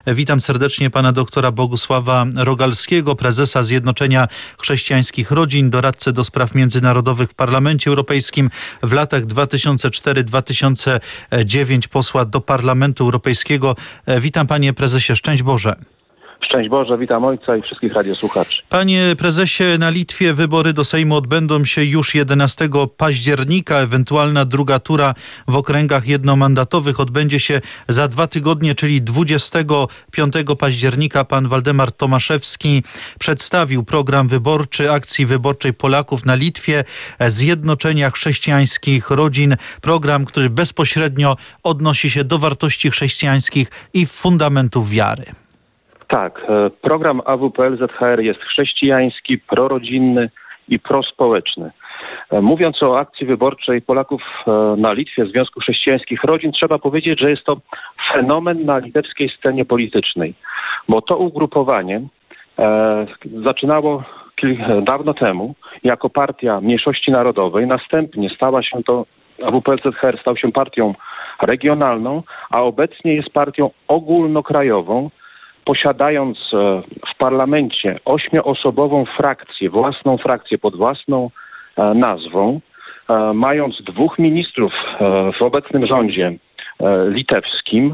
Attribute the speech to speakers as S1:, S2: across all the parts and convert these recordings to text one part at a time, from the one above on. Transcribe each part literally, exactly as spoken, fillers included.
S1: Witam serdecznie pana doktora Bogusława Rogalskiego, prezesa Zjednoczenia Chrześcijańskich Rodzin, doradcę do spraw międzynarodowych w Parlamencie Europejskim, w latach dwa tysiące czwartym do dwa tysiące dziewiątego posła do Parlamentu Europejskiego. Witam panie prezesie, szczęść Boże.
S2: Szczęść Boże, witam ojca i wszystkich radiosłuchaczy.
S1: Panie prezesie, na Litwie wybory do Sejmu odbędą się już jedenastego października. Ewentualna druga tura w okręgach jednomandatowych odbędzie się za dwa tygodnie, czyli dwudziestego piątego października. Pan Waldemar Tomaszewski przedstawił program wyborczy Akcji Wyborczej Polaków na Litwie, Zjednoczenia Chrześcijańskich Rodzin. Program, który bezpośrednio odnosi się do wartości chrześcijańskich i fundamentów wiary.
S2: Tak, program A W P L Z H R jest chrześcijański, prorodzinny i prospołeczny. Mówiąc o akcji wyborczej Polaków na Litwie, Związku Chrześcijańskich Rodzin, trzeba powiedzieć, że jest to fenomen na litewskiej scenie politycznej, bo to ugrupowanie e, zaczynało dawno temu jako partia mniejszości narodowej, następnie stała się to, A W P L Z H R stał się partią regionalną, a obecnie jest partią ogólnokrajową, posiadając w parlamencie ośmioosobową frakcję, własną frakcję pod własną nazwą, mając dwóch ministrów w obecnym rządzie litewskim,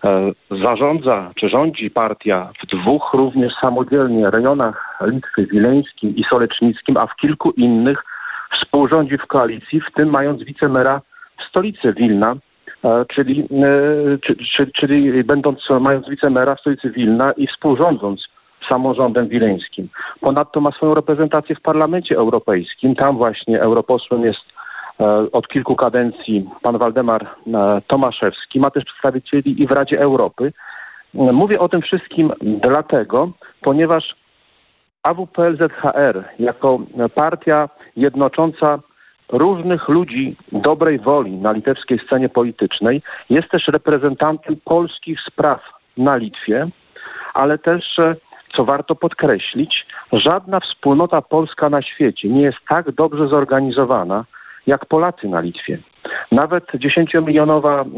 S2: zarządza czy rządzi partia w dwóch również samodzielnie rejonach Litwy, Wileńskim i Solecznickim, a w kilku innych współrządzi w koalicji, w tym mając wicemera w stolicy Wilna, Czyli, czyli, czyli będąc, mając wicemera w stolicy Wilna i współrządząc samorządem wileńskim. Ponadto ma swoją reprezentację w Parlamencie Europejskim. Tam właśnie europosłem jest od kilku kadencji pan Waldemar Tomaszewski. Ma też przedstawicieli i w Radzie Europy. Mówię o tym wszystkim dlatego, ponieważ A W P L Z H R jako partia jednocząca różnych ludzi dobrej woli na litewskiej scenie politycznej jest też reprezentantem polskich spraw na Litwie, ale też, co warto podkreślić, żadna wspólnota polska na świecie nie jest tak dobrze zorganizowana jak Polacy na Litwie. Nawet dziesięciomilionowa e,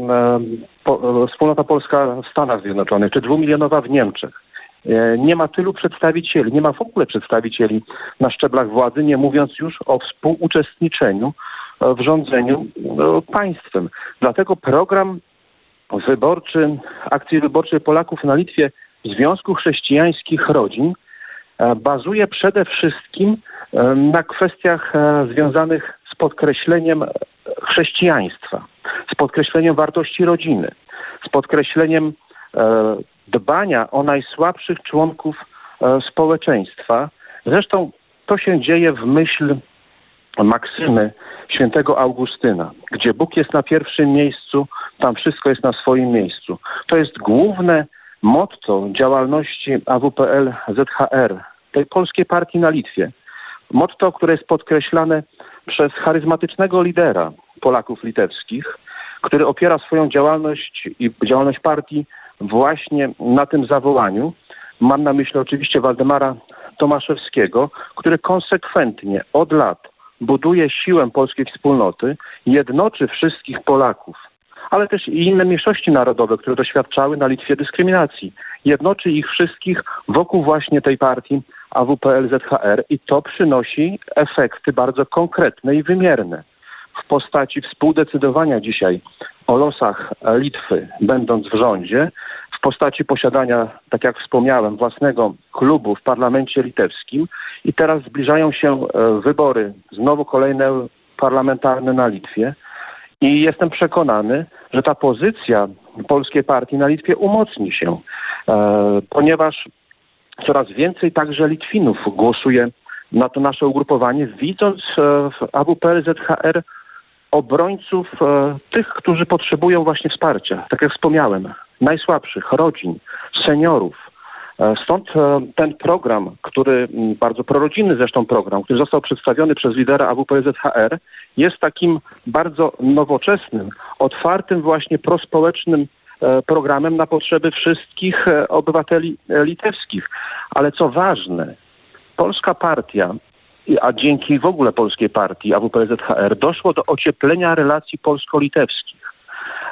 S2: po, wspólnota polska w Stanach Zjednoczonych czy dwumilionowa w Niemczech. Nie ma tylu przedstawicieli, nie ma w ogóle przedstawicieli na szczeblach władzy, nie mówiąc już o współuczestniczeniu w rządzeniu państwem. Dlatego program wyborczy, akcji wyborczej Polaków na Litwie Związku Chrześcijańskich Rodzin bazuje przede wszystkim na kwestiach związanych z podkreśleniem chrześcijaństwa, z podkreśleniem wartości rodziny, z podkreśleniem dbania o najsłabszych członków e, społeczeństwa. Zresztą to się dzieje w myśl maksymy świętego Augustyna, gdzie Bóg jest na pierwszym miejscu, tam wszystko jest na swoim miejscu. To jest główne motto działalności A W P L Z H R, tej polskiej partii na Litwie. Motto, które jest podkreślane przez charyzmatycznego lidera Polaków litewskich, który opiera swoją działalność i działalność partii właśnie na tym zawołaniu. Mam na myśli oczywiście Waldemara Tomaszewskiego, który konsekwentnie od lat buduje siłę polskiej wspólnoty, jednoczy wszystkich Polaków, ale też i inne mniejszości narodowe, które doświadczały na Litwie dyskryminacji. Jednoczy ich wszystkich wokół właśnie tej partii A W P L Z H R i to przynosi efekty bardzo konkretne i wymierne w postaci współdecydowania dzisiaj o losach Litwy, będąc w rządzie, w postaci posiadania, tak jak wspomniałem, własnego klubu w parlamencie litewskim i teraz zbliżają się wybory, znowu kolejne parlamentarne na Litwie i jestem przekonany, że ta pozycja polskiej partii na Litwie umocni się, ponieważ coraz więcej także Litwinów głosuje na to nasze ugrupowanie, widząc w A W P L Z H R obrońców e, tych, którzy potrzebują właśnie wsparcia, tak jak wspomniałem, najsłabszych, rodzin, seniorów. E, stąd e, ten program, który, m, bardzo prorodzinny zresztą program, który został przedstawiony przez lidera A W P L Z H R, jest takim bardzo nowoczesnym, otwartym właśnie prospołecznym e, programem na potrzeby wszystkich e, obywateli e, litewskich. Ale co ważne, polska partia, a dzięki w ogóle polskiej partii A W P L Z H R doszło do ocieplenia relacji polsko-litewskich.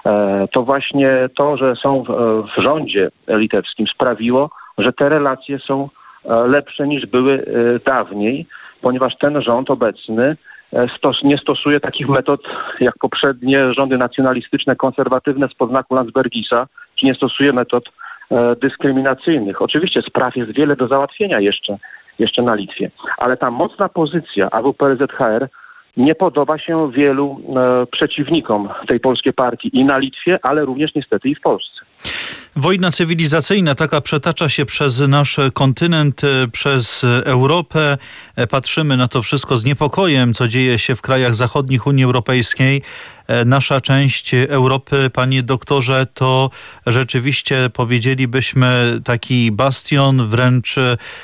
S2: To właśnie to, że są w rządzie litewskim, sprawiło, że te relacje są lepsze niż były dawniej, ponieważ ten rząd obecny stos, nie stosuje takich metod jak poprzednie rządy nacjonalistyczne, konserwatywne spod znaku Landsbergisa, czy nie stosuje metod dyskryminacyjnych. Oczywiście spraw jest wiele do załatwienia jeszcze, jeszcze na Litwie, ale ta mocna pozycja A W P L Z H R nie podoba się wielu e, przeciwnikom tej polskiej partii i na Litwie, ale również niestety i w Polsce.
S1: Wojna cywilizacyjna taka przetacza się przez nasz kontynent, przez Europę. Patrzymy na to wszystko z niepokojem, co dzieje się w krajach zachodnich Unii Europejskiej. Nasza część Europy, panie doktorze, to rzeczywiście powiedzielibyśmy taki bastion, wręcz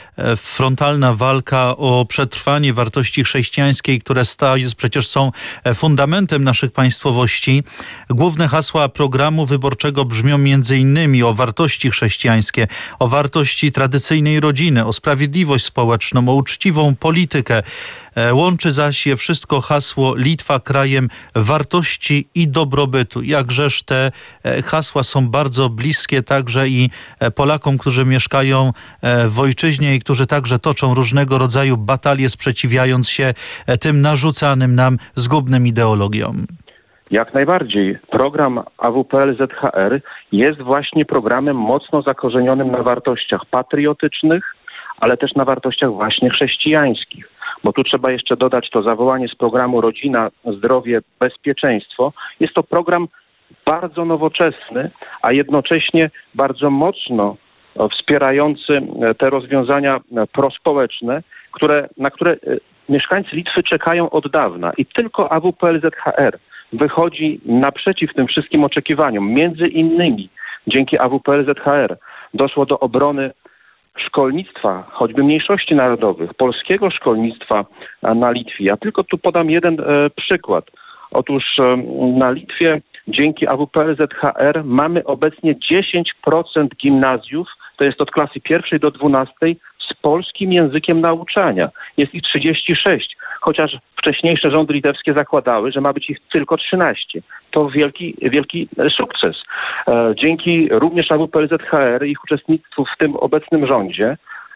S1: frontalna walka o przetrwanie wartości chrześcijańskiej, które stają, przecież są fundamentem naszych państwowości. Główne hasła programu wyborczego brzmią między innymi o wartości chrześcijańskie, o wartości tradycyjnej rodziny, o sprawiedliwość społeczną, o uczciwą politykę. Łączy zaś je wszystko hasło Litwa krajem wartości i dobrobytu. Jakżeż te hasła są bardzo bliskie także i Polakom, którzy mieszkają w ojczyźnie i którzy także toczą różnego rodzaju batalie, sprzeciwiając się tym narzucanym nam zgubnym ideologiom.
S2: Jak najbardziej. Program A W P L Z H R jest właśnie programem mocno zakorzenionym na wartościach patriotycznych, ale też na wartościach właśnie chrześcijańskich. Bo tu trzeba jeszcze dodać to zawołanie z programu Rodzina, Zdrowie, Bezpieczeństwo. Jest to program bardzo nowoczesny, a jednocześnie bardzo mocno wspierający te rozwiązania prospołeczne, które, na które mieszkańcy Litwy czekają od dawna. I tylko A W P L Z H R wychodzi naprzeciw tym wszystkim oczekiwaniom. Między innymi dzięki A W P L Z H R doszło do obrony szkolnictwa, choćby mniejszości narodowych, polskiego szkolnictwa na Litwie. Ja tylko tu podam jeden e, przykład. Otóż e, na Litwie dzięki A W P L Z H R mamy obecnie dziesięć procent gimnazjów, to jest od klasy pierwszej do dwunastej, z polskim językiem nauczania. Jest ich trzydzieści sześć, chociaż wcześniejsze rządy litewskie zakładały, że ma być ich tylko trzynaście. To wielki, wielki sukces. E, dzięki również A W P L Z H R i ich uczestnictwu w tym obecnym rządzie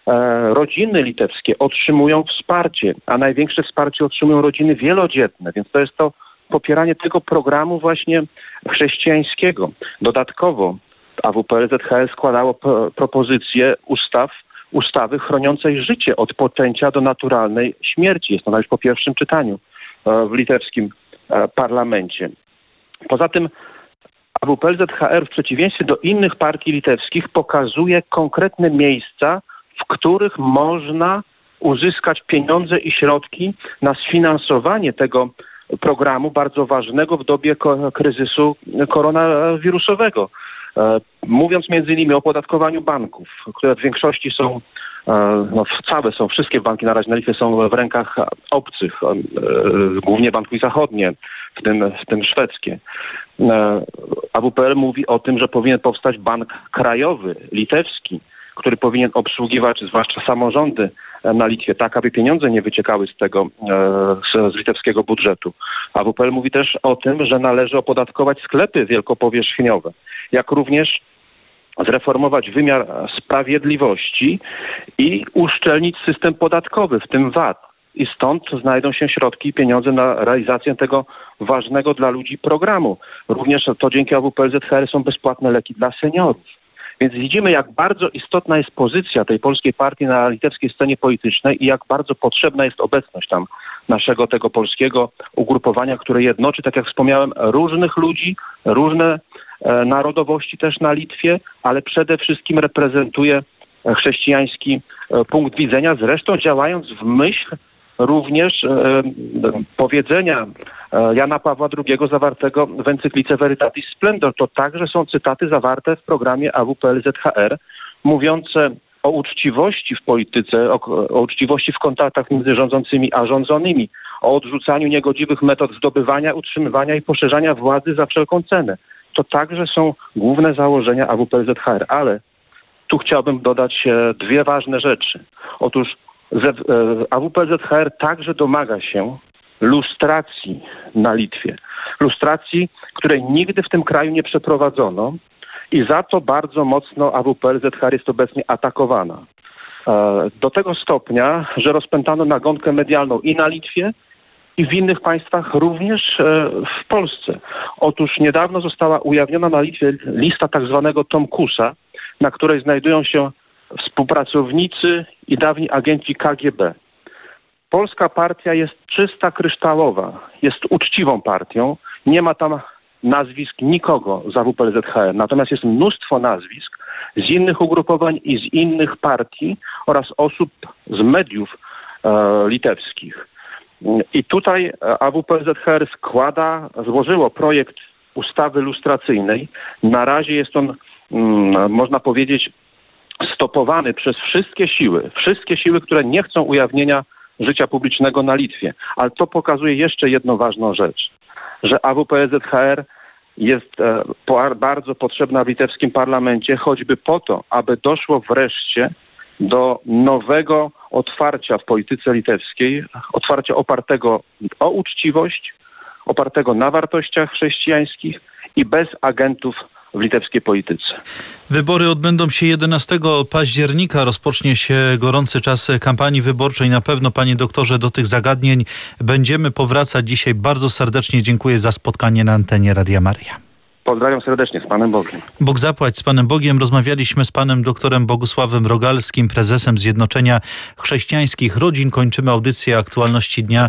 S2: e, rodziny litewskie otrzymują wsparcie, a największe wsparcie otrzymują rodziny wielodzietne, więc to jest to popieranie tego programu właśnie chrześcijańskiego. Dodatkowo A W P L Z H R składało p- propozycje ustaw, ustawy chroniącej życie od poczęcia do naturalnej śmierci. Jest ona już po pierwszym czytaniu w litewskim parlamencie. Poza tym A W P L Z H R w przeciwieństwie do innych partii litewskich pokazuje konkretne miejsca, w których można uzyskać pieniądze i środki na sfinansowanie tego programu bardzo ważnego w dobie ko- kryzysu koronawirusowego. Mówiąc między innymi o opodatkowaniu banków, które w większości są, no całe są, wszystkie banki na razie na Litwie są w rękach obcych, głównie banki zachodnie, w tym, w tym szwedzkie. A W P L mówi o tym, że powinien powstać bank krajowy, litewski, który powinien obsługiwać zwłaszcza samorządy na Litwie, tak aby pieniądze nie wyciekały z tego, z, z litewskiego budżetu. A W P L mówi też o tym, że należy opodatkować sklepy wielkopowierzchniowe, jak również zreformować wymiar sprawiedliwości i uszczelnić system podatkowy, w tym V A T. I stąd znajdą się środki i pieniądze na realizację tego ważnego dla ludzi programu. Również to dzięki A W P L Z H R są bezpłatne leki dla seniorów. Więc widzimy, jak bardzo istotna jest pozycja tej polskiej partii na litewskiej scenie politycznej i jak bardzo potrzebna jest obecność tam naszego tego polskiego ugrupowania, które jednoczy, tak jak wspomniałem, różnych ludzi, różne e, narodowości też na Litwie, ale przede wszystkim reprezentuje chrześcijański e, punkt widzenia, zresztą działając w myśl również e, powiedzenia e, Jana Pawła drugiego zawartego w encyklice Veritatis Splendor. To także są cytaty zawarte w programie A W P L Z H R, mówiące o uczciwości w polityce, o, o uczciwości w kontaktach między rządzącymi a rządzonymi, o odrzucaniu niegodziwych metod zdobywania, utrzymywania i poszerzania władzy za wszelką cenę. To także są główne założenia A W P L Z H R, ale tu chciałbym dodać e, dwie ważne rzeczy. Otóż A W P L Z H R także domaga się, lustracji na Litwie. Lustracji, której nigdy w tym kraju nie przeprowadzono i za to bardzo mocno A W P L Z H R jest obecnie atakowana. Do tego stopnia, że rozpętano nagonkę medialną i na Litwie, i w innych państwach, również w Polsce. Otóż niedawno została ujawniona na Litwie lista tak zwanego Tomkusa, na której znajdują się współpracownicy i dawni agenci K G B. Polska partia jest czysta, kryształowa, jest uczciwą partią, nie ma tam nazwisk nikogo z A W P L Z H R, natomiast jest mnóstwo nazwisk z innych ugrupowań i z innych partii oraz osób z mediów e, litewskich. I tutaj A W P L Z H R składa, złożyło projekt ustawy lustracyjnej. Na razie jest on, mm, można powiedzieć, stopowany przez wszystkie siły. Wszystkie siły, które nie chcą ujawnienia życia publicznego na Litwie. Ale to pokazuje jeszcze jedną ważną rzecz, że A W P L Z H R jest e, po, bardzo potrzebna w litewskim parlamencie, choćby po to, aby doszło wreszcie do nowego otwarcia w polityce litewskiej, otwarcia opartego o uczciwość, opartego na wartościach chrześcijańskich i bez agentów w litewskiej polityce.
S1: Wybory odbędą się jedenastego października. Rozpocznie się gorący czas kampanii wyborczej. Na pewno, panie doktorze, do tych zagadnień będziemy powracać dzisiaj. Bardzo serdecznie dziękuję za spotkanie na antenie Radia Maryja.
S2: Pozdrawiam serdecznie, z Panem Bogiem.
S1: Bóg zapłać, z Panem Bogiem. Rozmawialiśmy z panem doktorem Bogusławem Rogalskim, prezesem Zjednoczenia Chrześcijańskich Rodzin. Kończymy audycję Aktualności Dnia